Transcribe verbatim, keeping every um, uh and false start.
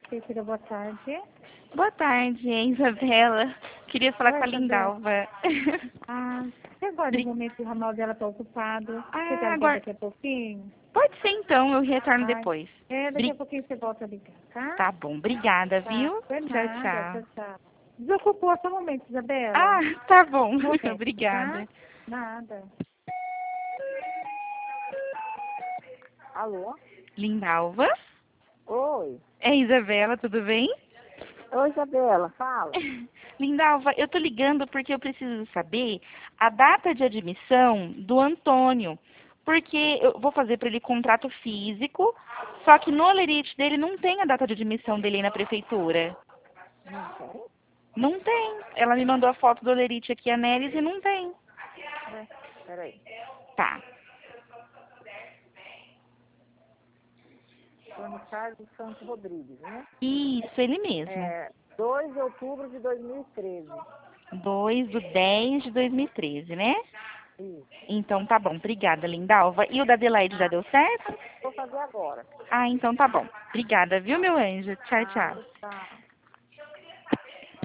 Cícera, boa tarde. Boa tarde, é Isabela. Queria falar Oi, com a Isabela. Lindalva. Ah, e agora, no Bri- momento, o ramal dela está ocupado. Você Ah, quer ligar agora. daqui a pouquinho? Pode ser então, eu retorno Ah, depois. é, daqui a Bri- pouquinho você volta a ligar, tá? Tá bom, obrigada, Tá, viu? foi Tchau, nada. tchau. Tchau, tchau. Desocupou só um momento, Isabela. Ah, tá bom, Um momento, tá? obrigada. Nada. Alô? Lindalva? Oi. É Isabela, tudo bem? Oi, Isabela, fala. Lindalva, eu tô ligando porque eu preciso saber a data de admissão do Antônio. Porque eu vou fazer para ele contrato físico, só que no olerite dele não tem a data de admissão dele aí na prefeitura. Não tem? Não tem. Ela me mandou a foto do olerite aqui, a Nelis, e não tem. Ué, peraí. Tá. Antônio Carlos Santos Rodrigues, né? Isso, ele mesmo. É, dois de outubro de dois mil e treze. dois do dez de dois mil e treze, né? Isso. Então tá bom. Obrigada, Lindalva. E o da Adelaide já deu certo? Vou fazer agora. Ah, então tá bom. Obrigada, viu, meu anjo? Tchau, Ah, tchau. tá.